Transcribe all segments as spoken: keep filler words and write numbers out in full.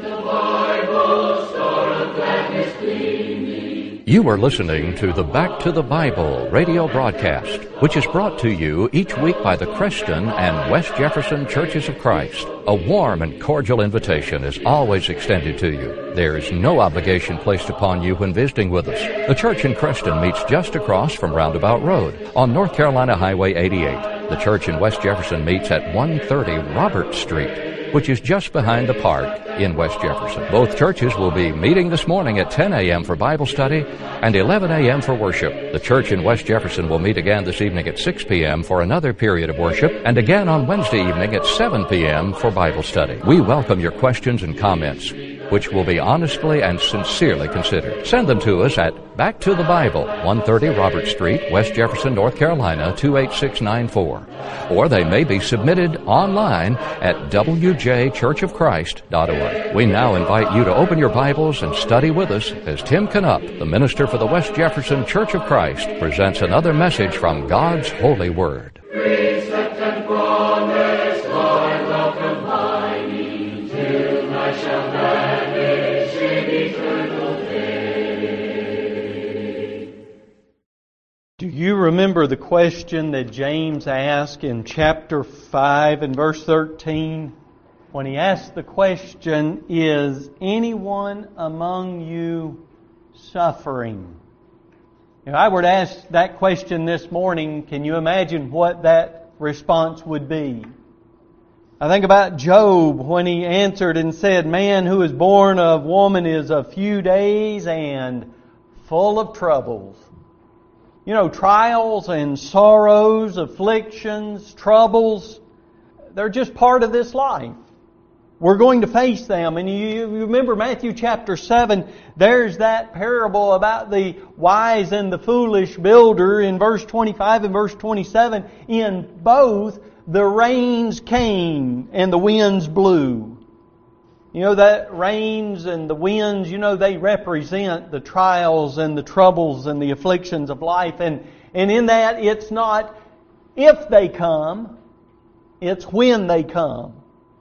You are listening to the Back to the Bible radio broadcast, which is brought to you each week by the Creston and West Jefferson Churches of Christ. A warm and cordial invitation is always extended to you. There is no obligation placed upon you when visiting with us. The church in Creston meets just across from Roundabout Road on North Carolina Highway eighty-eight. The church in West Jefferson meets at one thirty Robert Street, which is just behind the park in West Jefferson. Both churches will be meeting this morning at ten a.m. for Bible study and eleven a.m. for worship. The church in West Jefferson will meet again this evening at six p.m. for another period of worship, and again on Wednesday evening at seven p.m. for Bible study. We welcome your questions and comments, which will be honestly and sincerely considered. Send them to us at Back to the Bible, one thirty Robert Street, West Jefferson, North Carolina, two eight six nine four. Or they may be submitted online at w j church of christ dot org. We now invite you to open your Bibles and study with us as Tim Canup, the minister for the West Jefferson Church of Christ, presents another message from God's Holy Word. Precept and promise, Lord, welcome by me, till I shall vanish in eternal day. Do you remember the question that James asked in chapter five and verse thirteen? When he asked the question, is anyone among you suffering? If I were to ask that question this morning, can you imagine what that response would be? I think about Job when he answered and said, man who is born of woman is a few days and full of troubles. You know, trials and sorrows, afflictions, troubles, they're just part of this life. We're going to face them. And you remember Matthew chapter seven, there's that parable about the wise and the foolish builder in verse twenty-five and verse twenty-seven. In both, the rains came and the winds blew. You know, that rains and the winds, you know, they represent the trials and the troubles and the afflictions of life. And, and in that, it's not if they come, it's when they come.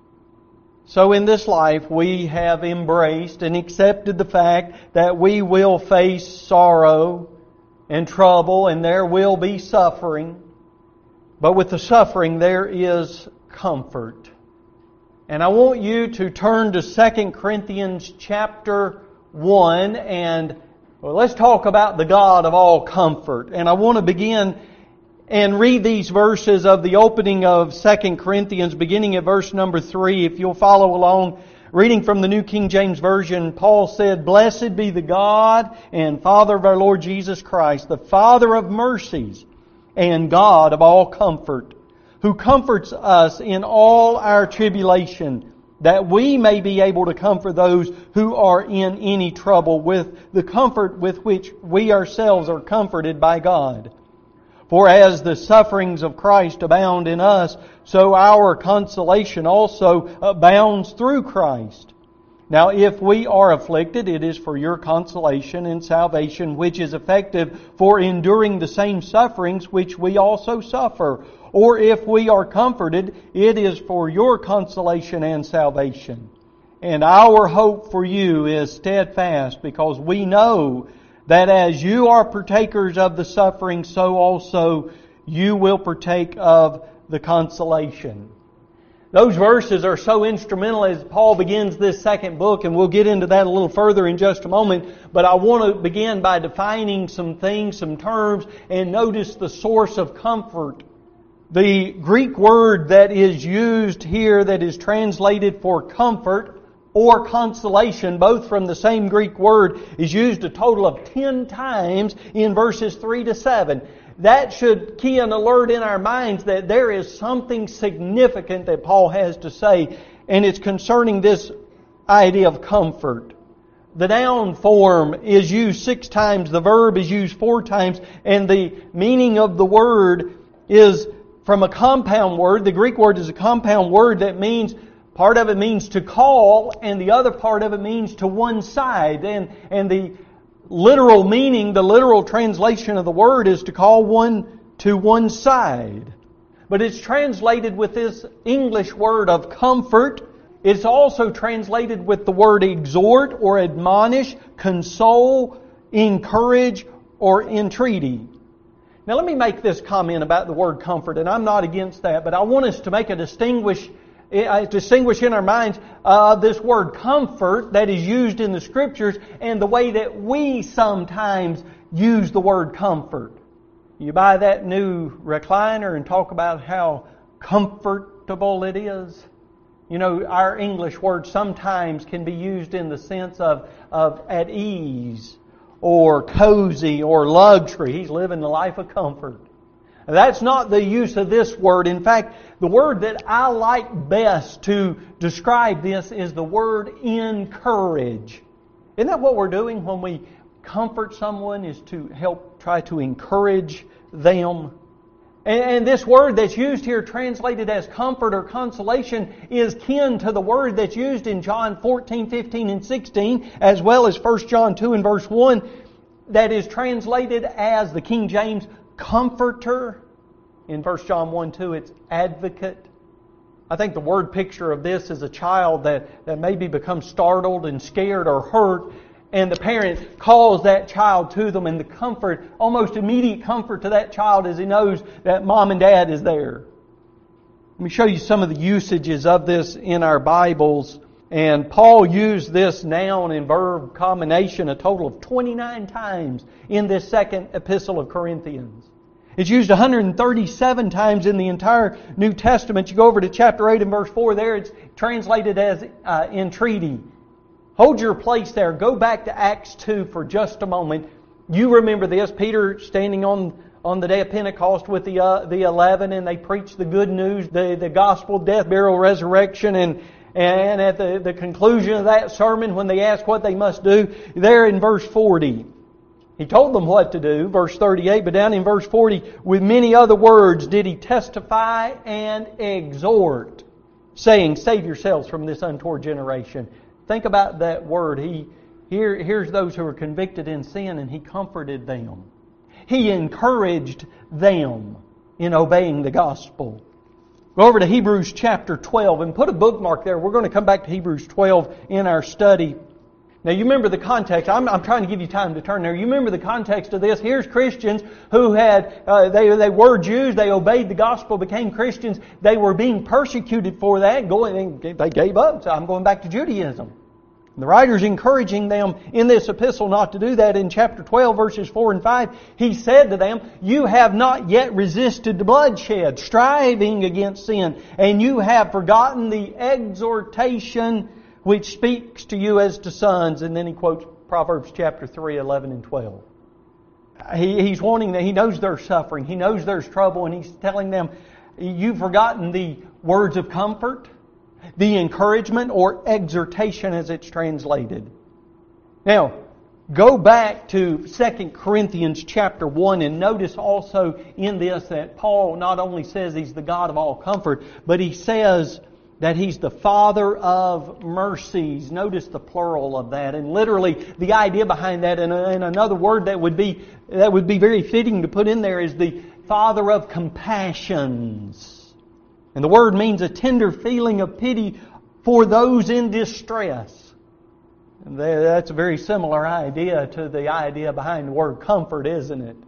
So in this life, we have embraced and accepted the fact that we will face sorrow and trouble and there will be suffering. But with the suffering, there is comfort. And I want you to turn to Second Corinthians chapter one and well, let's talk about the God of all comfort. And I want to begin and read these verses of the opening of Second Corinthians, beginning at verse number three. If you'll follow along, reading from the New King James Version, Paul said, Blessed be the God and Father of our Lord Jesus Christ, the Father of mercies and God of all comfort, who comforts us in all our tribulation, that we may be able to comfort those who are in any trouble with the comfort with which we ourselves are comforted by God. For as the sufferings of Christ abound in us, so our consolation also abounds through Christ. Now if we are afflicted, it is for your consolation and salvation, which is effective for enduring the same sufferings which we also suffer. Or if we are comforted, it is for your consolation and salvation. And our hope for you is steadfast, because we know that as you are partakers of the suffering, so also you will partake of the consolation. Those verses are so instrumental as Paul begins this second book, and we'll get into that a little further in just a moment. But I want to begin by defining some things, some terms, and notice the source of comfort. The Greek word that is used here that is translated for comfort or consolation, both from the same Greek word, is used a total of ten times in verses three to seven. That should key an alert in our minds that there is something significant that Paul has to say, and it's concerning this idea of comfort. The noun form is used six times, the verb is used four times, and the meaning of the word is from a compound word. The Greek word is a compound word that means, part of it means to call, and the other part of it means to one side. And, and the literal meaning, the literal translation of the word is to call one to one side. But it's translated with this English word of comfort, It's also translated with the word exhort or admonish, console, encourage, or entreaty. Now let me make this comment about the word comfort, and I'm not against that, but I want us to make a distinguish, uh, distinguish in our minds uh, this word comfort that is used in the Scriptures and the way that we sometimes use the word comfort. You buy that new recliner and talk about how comfortable it is. You know, our English word sometimes can be used in the sense of, of at ease or cozy or luxury. He's living the life of comfort. That's not the use of this word. In fact, the word that I like best to describe this is the word encourage. Isn't that what we're doing when we comfort someone, is to help try to encourage them? And this word that's used here, translated as comfort or consolation, is kin to the word that's used in John fourteen, fifteen, and sixteen, as well as First John two and verse one, that is translated as the King James comforter. In First John one, two, it's advocate. I think the word picture of this is a child that, that maybe becomes startled and scared or hurt, and the parent calls that child to them, and the comfort, almost immediate comfort to that child, as he knows that mom and dad is there. Let me show you some of the usages of this in our Bibles. And Paul used this noun and verb combination a total of twenty-nine times in this second epistle of Corinthians. It's used one hundred thirty-seven times in the entire New Testament. You go over to chapter eight and verse four there, it's translated as uh, entreaty. Hold your place there. Go back to Acts two for just a moment. You remember this. Peter standing on, on the day of Pentecost with the uh, the eleven, and they preached the good news, the, the gospel, death, burial, resurrection. And, and at the, the conclusion of that sermon, when they asked what they must do, there in verse forty, he told them what to do, verse thirty-eight. But down in verse forty, with many other words did he testify and exhort, saying, save yourselves from this untoward generation. Think about that word. He here, here's those who are convicted in sin, and He comforted them. He encouraged them in obeying the gospel. Go over to Hebrews chapter twelve and put a bookmark there. We're going to come back to Hebrews twelve in our study. Now you remember the context. I'm, I'm trying to give you time to turn there. You remember the context of this. Here's Christians who had, uh, they, they were Jews. They obeyed the gospel, became Christians. They were being persecuted for that. Going, they gave up. So I'm going back to Judaism. The writer's encouraging them in this epistle not to do that. In chapter twelve, verses four and five, he said to them, you have not yet resisted the bloodshed, striving against sin, and you have forgotten the exhortation which speaks to you as to sons. And then he quotes Proverbs chapter three, eleven and twelve. He, he's wanting that. He knows they're suffering. He knows there's trouble, and he's telling them, you've forgotten the words of comfort, the encouragement or exhortation as it's translated. Now, go back to Second Corinthians chapter one and notice also in this that Paul not only says He's the God of all comfort, but he says that He's the Father of mercies. Notice the plural of that. And literally the idea behind that, and, and another word that would be that would be very fitting to put in there, is the Father of compassions. And the word means a tender feeling of pity for those in distress. And that's a very similar idea to the idea behind the word comfort, isn't it?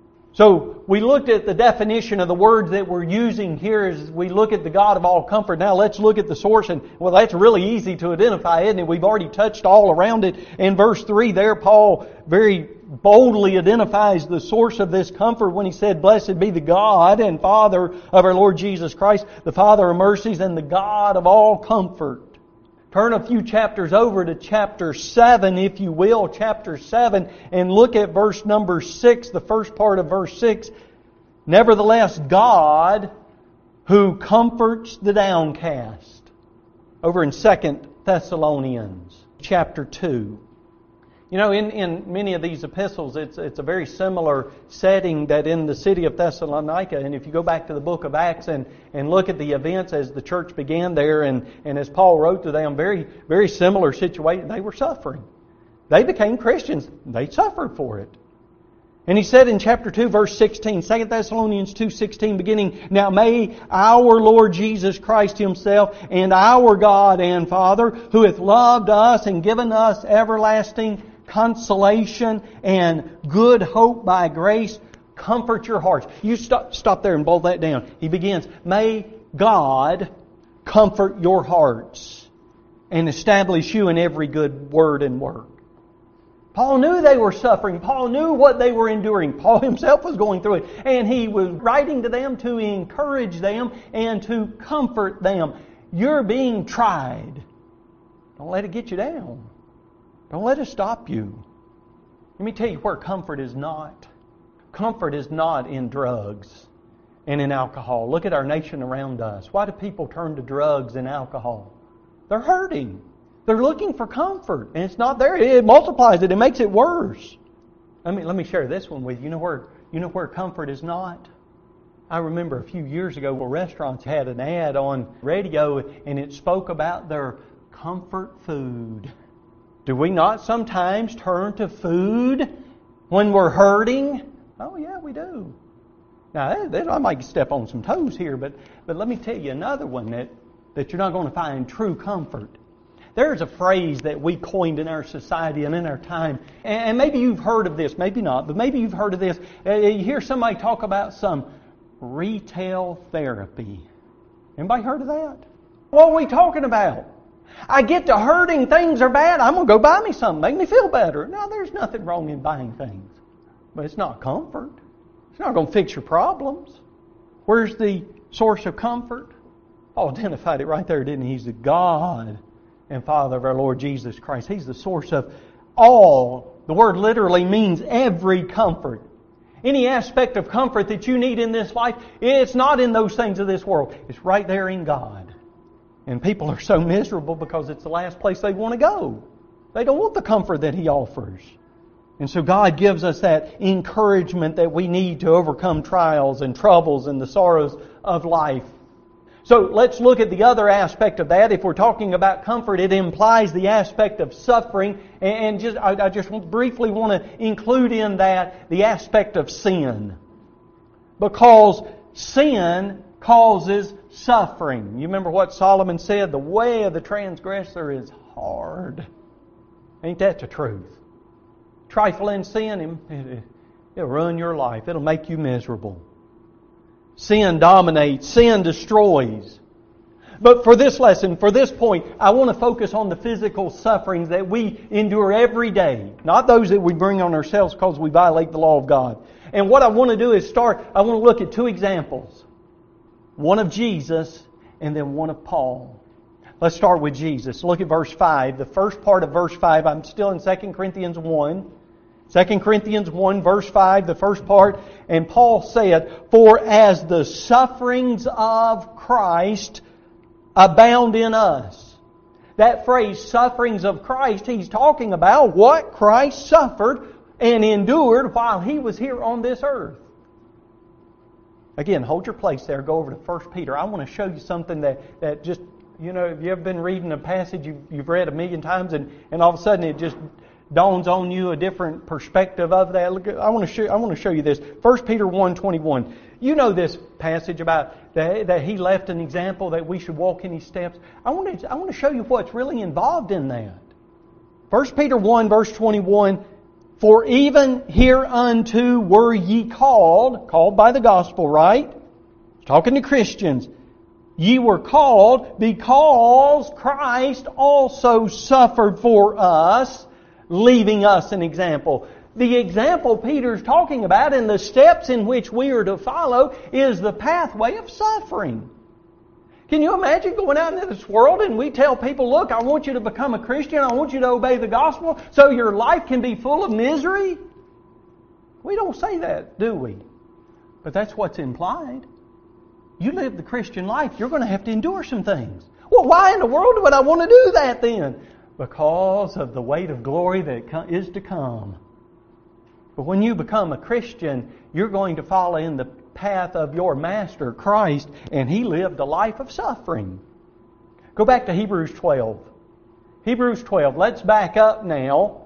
So we looked at the definition of the words that we're using here as we look at the God of all comfort. Now let's look at the source. And well, that's really easy to identify, isn't it? We've already touched all around it. In verse three there, Paul very boldly identifies the source of this comfort when he said, blessed be the God and Father of our Lord Jesus Christ, the Father of mercies and the God of all comfort. Turn a few chapters over to chapter seven, if you will, chapter seven, and look at verse number six, the first part of verse six. Nevertheless, God, who comforts the downcast. Over in Second Thessalonians, chapter two. You know, in, in many of these epistles, it's it's a very similar setting that in the city of Thessalonica. And if you go back to the book of Acts and, and look at the events as the church began there, and, and as Paul wrote to them, very, very similar situation. They were suffering. They became Christians. They suffered for it. And he said in chapter two, verse sixteen, Second Thessalonians two sixteen, beginning, Now may our Lord Jesus Christ Himself and our God and Father, who hath loved us and given us everlasting consolation and good hope by grace, comfort your hearts. You stop, stop there and bold that down. He begins, May God comfort your hearts and establish you in every good word and work. Paul knew they were suffering. Paul knew what they were enduring. Paul himself was going through it. And he was writing to them to encourage them and to comfort them. You're being tried. Don't let it get you down. Don't let it stop you. Let me tell you where comfort is not. Comfort is not in drugs and in alcohol. Look at our nation around us. Why do people turn to drugs and alcohol? They're hurting. They're looking for comfort, and it's not there. It multiplies it. It makes it worse. Let me let me share this one with you. You know where you know where comfort is not? I remember a few years ago where restaurants had an ad on radio, and it spoke about their comfort food. Do we not sometimes turn to food when we're hurting? Oh yeah, we do. Now that, I might step on some toes here, but but let me tell you another one that that you're not going to find true comfort. There's a phrase that we coined in our society and in our time, and maybe you've heard of this, maybe not, but maybe you've heard of this. You hear somebody talk about some retail therapy. Anybody heard of that? What are we talking about? I get to hurting, things are bad, I'm going to go buy me something, make me feel better. Now, there's nothing wrong in buying things, but it's not comfort. It's not going to fix your problems. Where's the source of comfort? Paul identified it right there, didn't he? He's the God and Father of our Lord Jesus Christ. He's the source of all. The word literally means every comfort. Any aspect of comfort that you need in this life, it's not in those things of this world. It's right there in God. And people are so miserable because it's the last place they want to go. They don't want the comfort that He offers. And so God gives us that encouragement that we need to overcome trials and troubles and the sorrows of life. So let's look at the other aspect of that. If we're talking about comfort, it implies the aspect of suffering. And just I, I just briefly want to include in that the aspect of sin. Because sin causes suffering. You remember what Solomon said? The way of the transgressor is hard. Ain't that the truth? Trifling sin, it'll ruin your life. It'll make you miserable. Sin dominates. Sin destroys. But for this lesson, for this point, I want to focus on the physical sufferings that we endure every day. Not those that we bring on ourselves because we violate the law of God. And what I want to do is start, I want to look at two examples. One of Jesus and then one of Paul. Let's start with Jesus. Look at verse five. The first part of verse five, I'm still in Second Corinthians one. Second Corinthians one, verse five, the first part. And Paul said, For as the sufferings of Christ abound in us. That phrase, sufferings of Christ, he's talking about what Christ suffered and endured while He was here on this earth. Again, hold your place there. Go over to First Peter. I want to show you something that, that just, you know, if you ever been reading a passage you've, you've read a million times and, and all of a sudden it just dawns on you a different perspective of that. Look, I want to show, I want to show you this. First Peter one twenty-one. You know this passage about that, that He left an example that we should walk in His steps. I want to I want to show you what's really involved in that. First Peter one verse twenty-one. For even hereunto were ye called, called by the gospel, right? Talking to Christians. Ye were called because Christ also suffered for us, leaving us an example. The example Peter's talking about and the steps in which we are to follow is the pathway of suffering. Can you imagine going out into this world and we tell people, look, I want you to become a Christian, I want you to obey the gospel so your life can be full of misery? We don't say that, do we? But that's what's implied. You live the Christian life, you're going to have to endure some things. Well, why in the world would I want to do that then? Because of the weight of glory that is to come. But when you become a Christian, you're going to follow in the path of your Master, Christ, and He lived a life of suffering. Go back to Hebrews twelve. Hebrews twelve. Let's back up now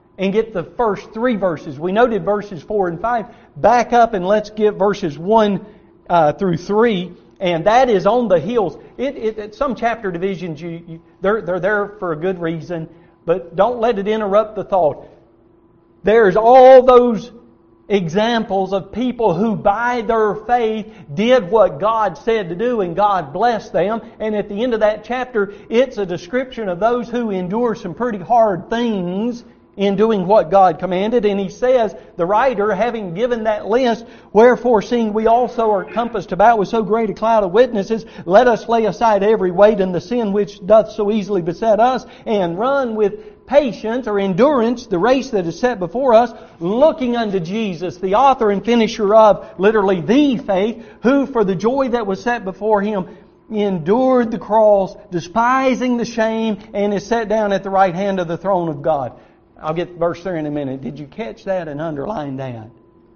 and get the first three verses. We noted verses four and five. Back up and let's get verses one uh, through three. And that is on the hills. It, it, it, some chapter divisions, you, you, they're, they're there for a good reason. But don't let it interrupt the thought. There's all those examples of people who by their faith did what God said to do and God blessed them. And at the end of that chapter, it's a description of those who endure some pretty hard things in doing what God commanded. And he says, the writer, having given that list, wherefore seeing we also are compassed about with so great a cloud of witnesses, let us lay aside every weight and the sin which doth so easily beset us, and run with patience or endurance the race that is set before us, looking unto Jesus, the author and finisher of, literally, the faith, who for the joy that was set before Him endured the cross, despising the shame, and is set down at the right hand of the throne of God. I'll get verse three in a minute. Did you catch that and underline that?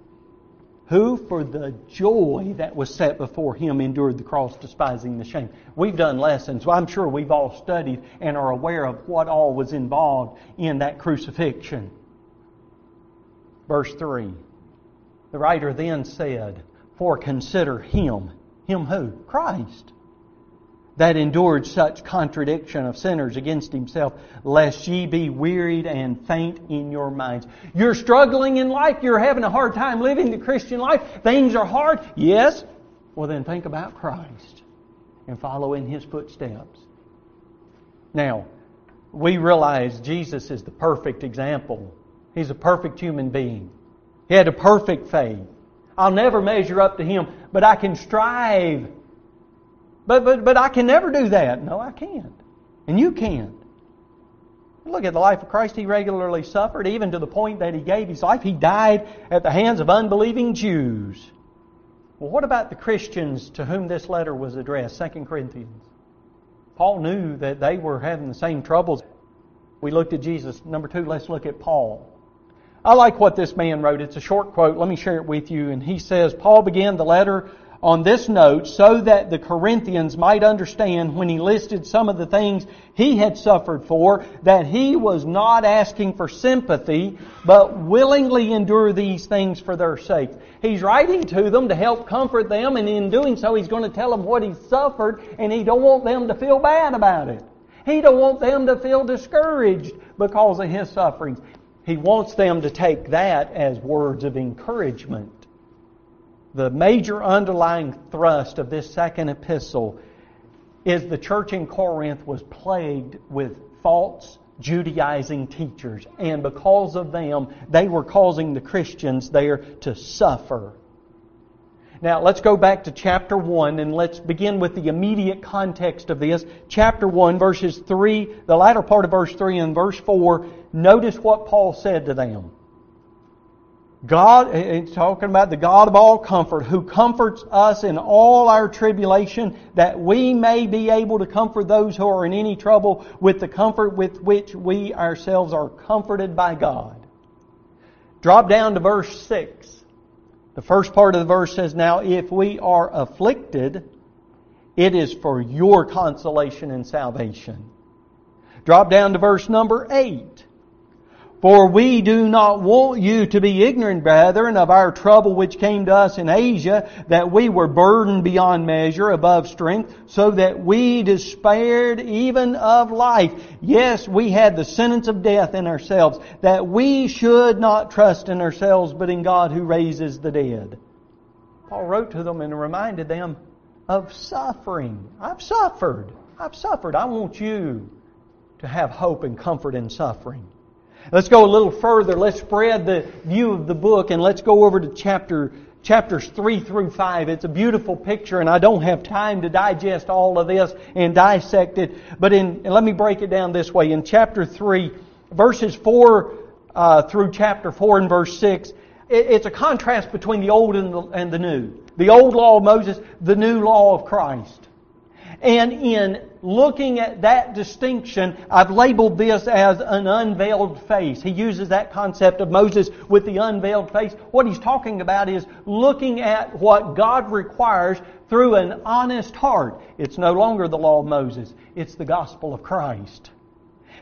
Who for the joy that was set before Him endured the cross, despising the shame. We've done lessons, so I'm sure we've all studied and are aware of what all was involved in that crucifixion. Verse three. The writer then said, for consider Him. Him who? Christ. That endured such contradiction of sinners against Himself, lest ye be wearied and faint in your minds. You're struggling in life. You're having a hard time living the Christian life. Things are hard. Yes? Well, then think about Christ and follow in His footsteps. Now, we realize Jesus is the perfect example. He's a perfect human being. He had a perfect faith. I'll never measure up to Him, but I can strive. But, but, but I can never do that. No, I can't. And you can't. Look at the life of Christ. He regularly suffered, even to the point that He gave His life. He died at the hands of unbelieving Jews. Well, what about the Christians to whom this letter was addressed, Second Corinthians? Paul knew that they were having the same troubles. We looked at Jesus. Number two, let's look at Paul. I like what this man wrote. It's a short quote. Let me share it with you. And he says, Paul began the letter on this note so that the Corinthians might understand, when he listed some of the things he had suffered for, that he was not asking for sympathy, but willingly endure these things for their sake. He's writing to them to help comfort them, and in doing so he's going to tell them what he's suffered, and he don't want them to feel bad about it. He don't want them to feel discouraged because of his sufferings. He wants them to take that as words of encouragement. The major underlying thrust of this second epistle is the church in Corinth was plagued with false Judaizing teachers. And because of them, they were causing the Christians there to suffer. Now, let's go back to chapter one and let's begin with the immediate context of this. Chapter one, verses three, the latter part of verse three and verse four, notice what Paul said to them. God, it's talking about the God of all comfort, who comforts us in all our tribulation, that we may be able to comfort those who are in any trouble with the comfort with which we ourselves are comforted by God. Drop down to verse six. The first part of the verse says, now if we are afflicted, it is for your consolation and salvation. Drop down to verse number eight. For we do not want you to be ignorant, brethren, of our trouble which came to us in Asia, that we were burdened beyond measure, above strength, so that we despaired even of life. Yes, we had the sentence of death in ourselves, that we should not trust in ourselves, but in God who raises the dead. Paul wrote to them and reminded them of suffering. I've suffered. I've suffered. I want you to have hope and comfort in suffering. Let's go a little further. Let's spread the view of the book and let's go over to chapter chapters three through five. It's a beautiful picture and I don't have time to digest all of this and dissect it. But in, let me break it down this way. In chapter three, verses four uh, through chapter four and verse six, it, it's a contrast between the old and the, and the new. The old law of Moses, the new law of Christ. And in looking at that distinction, I've labeled this as an unveiled face. He uses that concept of Moses with the unveiled face. What he's talking about is looking at what God requires through an honest heart. It's no longer the law of Moses. It's the gospel of Christ.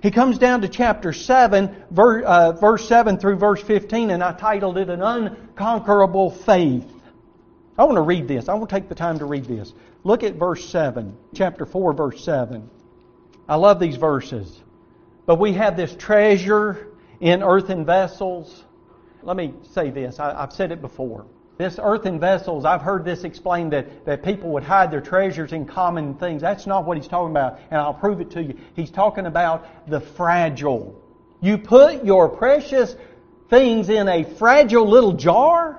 He comes down to chapter seven, verse, uh, verse seven through verse fifteen, and I titled it An Unconquerable Faith. I want to read this. I want to take the time to read this. Look at verse seven, chapter four, verse seven. I love these verses. But we have this treasure in earthen vessels. Let me say this. I, I've said it before. This earthen vessels, I've heard this explained that, that people would hide their treasures in common things. That's not what he's talking about, and I'll prove it to you. He's talking about the fragile. You put your precious things in a fragile little jar.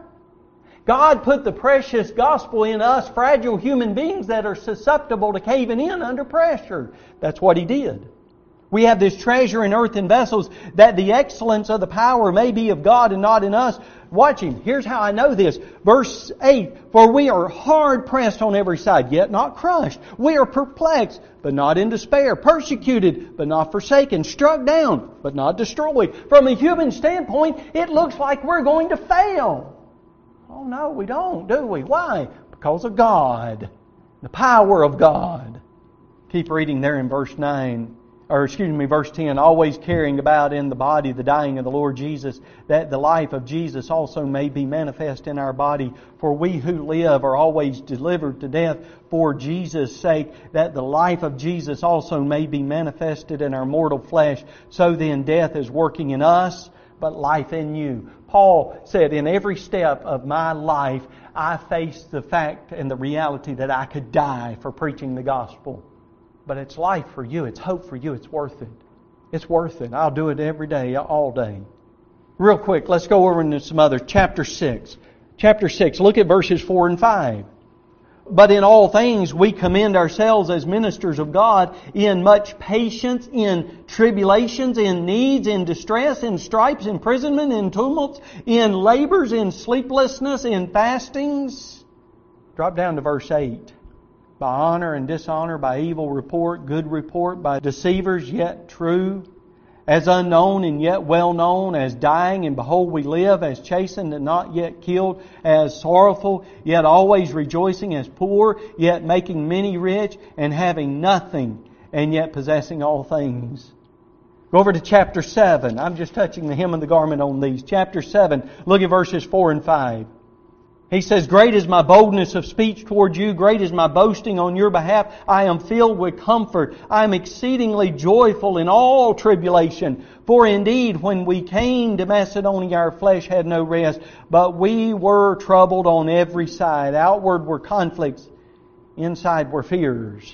God put the precious gospel in us, fragile human beings that are susceptible to caving in under pressure. That's what He did. We have this treasure in earthen vessels, that the excellence of the power may be of God and not in us. Watch Him. Here's how I know this. Verse eight, For we are hard pressed on every side, yet not crushed. We are perplexed, but not in despair. Persecuted, but not forsaken. Struck down, but not destroyed. From a human standpoint, it looks like we're going to fail. Oh no, we don't, do we? Why? Because of God. The power of God. Keep reading there in verse nine. Or excuse me, verse ten, always carrying about in the body the dying of the Lord Jesus, that the life of Jesus also may be manifest in our body. For we who live are always delivered to death for Jesus' sake, that the life of Jesus also may be manifested in our mortal flesh. So then death is working in us, but life in you. Paul said, in every step of my life, I faced the fact and the reality that I could die for preaching the gospel. But it's life for you. It's hope for you. It's worth it. It's worth it. I'll do it every day, all day. Real quick, let's go over into some others. Chapter six. Chapter six. Look at verses four and five. But in all things we commend ourselves as ministers of God in much patience, in tribulations, in needs, in distress, in stripes, imprisonment, in tumults, in labors, in sleeplessness, in fastings. Drop down to verse eight. By honor and dishonor, by evil report, good report, by deceivers yet true, as unknown and yet well known, as dying and behold we live, as chastened and not yet killed, as sorrowful yet always rejoicing, as poor yet making many rich, and having nothing and yet possessing all things. Go over to chapter seven. I'm just touching the hem of the garment on these. Chapter seven, look at verses four and five. He says, Great is my boldness of speech toward you. Great is my boasting on your behalf. I am filled with comfort. I am exceedingly joyful in all tribulation. For indeed, when we came to Macedonia, our flesh had no rest, but we were troubled on every side. Outward were conflicts. Inside were fears.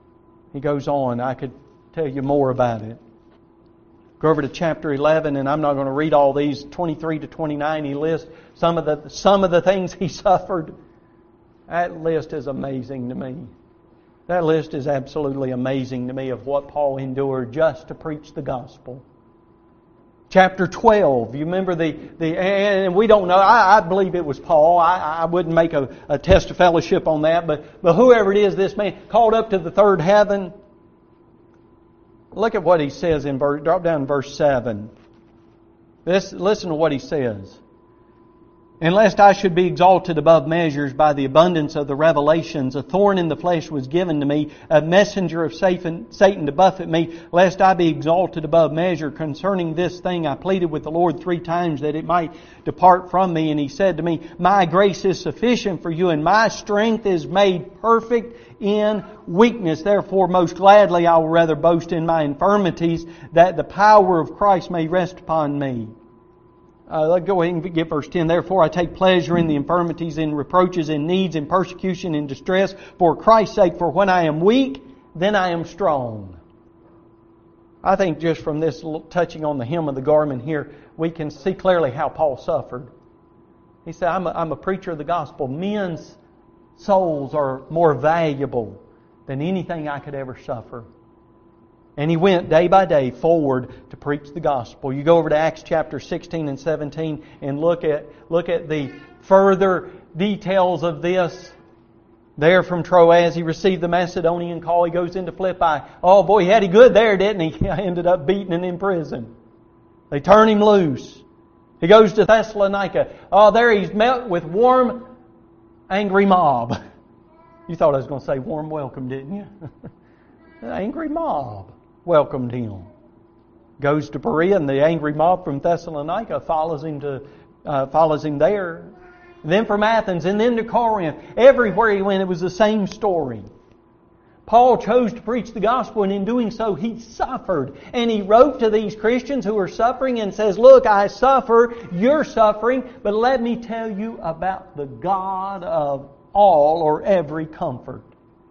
He goes on. I could tell you more about it. Go over to chapter eleven, and I'm not going to read all these. twenty-three to twenty-nine, he lists some of the some of the things he suffered. That list is amazing to me. That list is absolutely amazing to me of what Paul endured just to preach the gospel. Chapter twelve, you remember the, the and we don't know, I, I believe it was Paul. I, I wouldn't make a, a test of fellowship on that, but, but whoever it is, this man called up to the third heaven. Look at what he says in verse, drop down in verse seven. This, listen to what he says. And lest I should be exalted above measures by the abundance of the revelations, a thorn in the flesh was given to me, a messenger of Satan to buffet me, lest I be exalted above measure. Concerning this thing I pleaded with the Lord three times that it might depart from me. And He said to me, My grace is sufficient for you, and my strength is made perfect in weakness. Therefore, most gladly I will rather boast in my infirmities, that the power of Christ may rest upon me. Uh, let's go ahead and get verse ten. Therefore I take pleasure in the infirmities, in reproaches, in needs, in persecution, in distress, for Christ's sake. For when I am weak, then I am strong. I think just from this touching on the hem of the garment here, we can see clearly how Paul suffered. He said, I'm a, I'm a preacher of the gospel. Men's souls are more valuable than anything I could ever suffer. And he went day by day forward to preach the gospel. You go over to Acts chapter sixteen and seventeen and look at look at the further details of this. There from Troas, he received the Macedonian call. He goes into Philippi. Oh boy, he had it good there, didn't he? He ended up beaten and in prison. They turn him loose. He goes to Thessalonica. Oh, there he's met with warm, angry mob. You thought I was going to say warm welcome, didn't you? An angry mob welcomed him. Goes to Berea, and the angry mob from Thessalonica follows him to uh, follows him there. Then from Athens, and then to Corinth. Everywhere he went, it was the same story. Paul chose to preach the gospel, and in doing so, he suffered. And he wrote to these Christians who were suffering and says, look, I suffer, you're suffering, but let me tell you about the God of all or every comfort.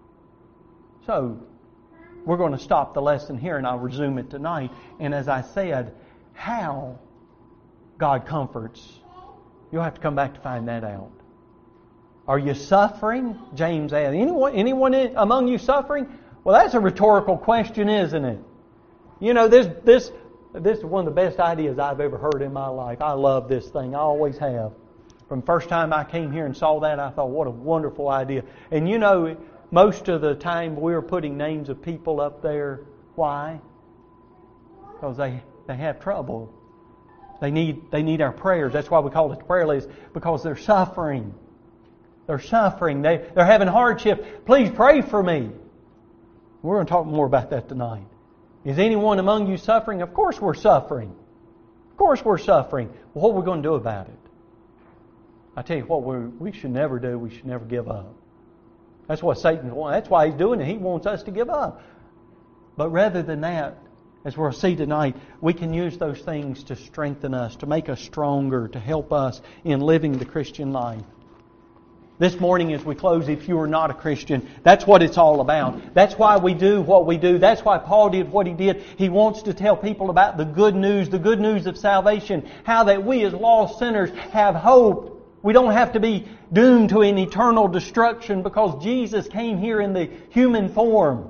So, we're going to stop the lesson here, and I'll resume it tonight. And as I said, how God comforts, you'll have to come back to find that out. Are you suffering? James asked. Anyone, anyone among you suffering? Well, that's a rhetorical question, isn't it? You know, this this this is one of the best ideas I've ever heard in my life. I love this thing. I always have. From the first time I came here and saw that, I thought, what a wonderful idea. And you know, most of the time we were putting names of people up there. Why? Because they, they have trouble. They need they need our prayers. That's why we call it the prayer list, because they're suffering. They're suffering. They, they're having hardship. Please pray for me. We're going to talk more about that tonight. Is anyone among you suffering? Of course we're suffering. Of course we're suffering. Well, what are we going to do about it? I tell you what, we we should never do. We should never give up. That's what Satan wants. That's why he's doing it. He wants us to give up. But rather than that, as we'll see tonight, we can use those things to strengthen us, to make us stronger, to help us in living the Christian life. This morning as we close, if you are not a Christian, that's what it's all about. That's why we do what we do. That's why Paul did what he did. He wants to tell people about the good news, the good news of salvation, how that we as lost sinners have hope. We don't have to be doomed to an eternal destruction because Jesus came here in the human form.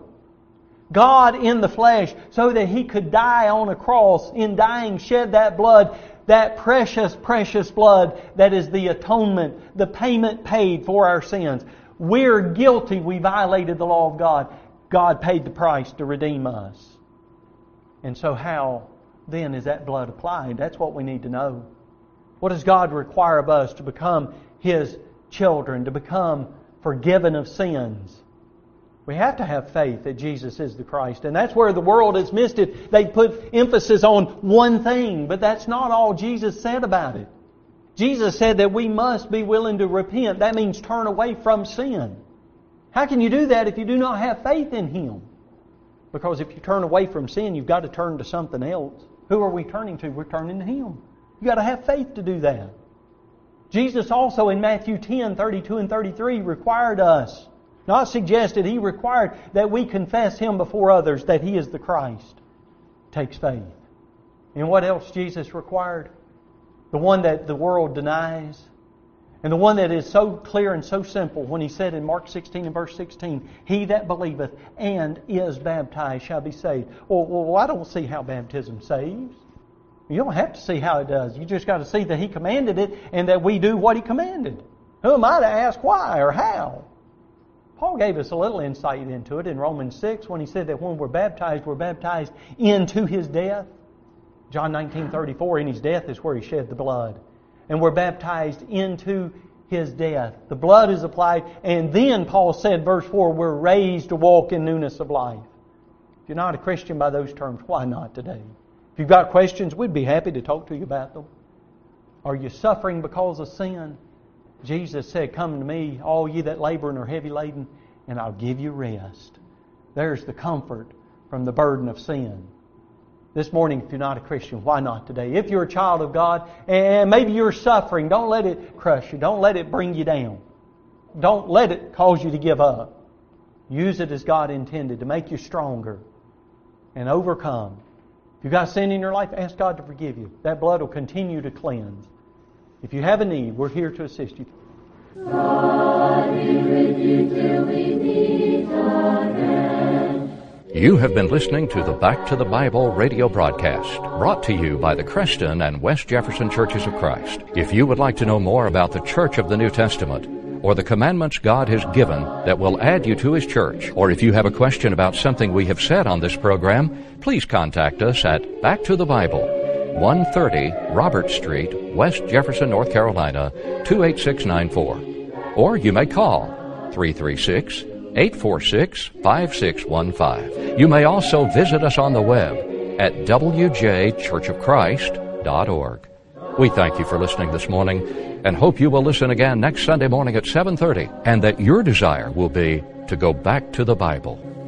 God in the flesh, so that He could die on a cross. In dying, shed that blood, that precious, precious blood that is the atonement, the payment paid for our sins. We're guilty. We violated the law of God. God paid the price to redeem us. And so how then is that blood applied? That's what we need to know. What does God require of us to become His children, to become forgiven of sins? We have to have faith that Jesus is the Christ. And that's where the world has missed it. They put emphasis on one thing, but that's not all Jesus said about it. Jesus said that we must be willing to repent. That means turn away from sin. How can you do that if you do not have faith in Him? Because if you turn away from sin, you've got to turn to something else. Who are we turning to? We're turning to Him. You've got to have faith to do that. Jesus also in Matthew ten, thirty-two and thirty-three required us, not suggested, He required that we confess Him before others that He is the Christ. Takes faith. And what else Jesus required? The one that the world denies. And the one that is so clear and so simple when He said in Mark sixteen and verse sixteen, He that believeth and is baptized shall be saved. Well, well, I don't see how baptism saves. You don't have to see how it does. You just got to see that He commanded it and that we do what He commanded. Who am I to ask why or how? Paul gave us a little insight into it in Romans six when he said that when we're baptized, we're baptized into His death. John nineteen thirty-four, in His death is where He shed the blood. And we're baptized into His death. The blood is applied, and then Paul said, verse four, we're raised to walk in newness of life. If you're not a Christian by those terms, why not today? If you've got questions, we'd be happy to talk to you about them. Are you suffering because of sin? Jesus said, come to me, all ye that labor and are heavy laden, and I'll give you rest. There's the comfort from the burden of sin. This morning, if you're not a Christian, why not today? If you're a child of God, and maybe you're suffering, don't let it crush you. Don't let it bring you down. Don't let it cause you to give up. Use it as God intended to make you stronger and overcome. If you've got sin in your life, ask God to forgive you. That blood will continue to cleanse. If you have a need, we're here to assist you. God be with you till we meet again. You have been listening to the Back to the Bible radio broadcast, brought to you by the Creston and West Jefferson Churches of Christ. If you would like to know more about the Church of the New Testament, or the commandments God has given that will add you to His church, or if you have a question about something we have said on this program, please contact us at Back to the Bible, one thirty Robert Street, West Jefferson, North Carolina, two eight six nine four. Or you may call three three six, eight four six, five six one five. You may also visit us on the web at w j church of christ dot org. We thank you for listening this morning and hope you will listen again next Sunday morning at seven thirty, and that your desire will be to go back to the Bible.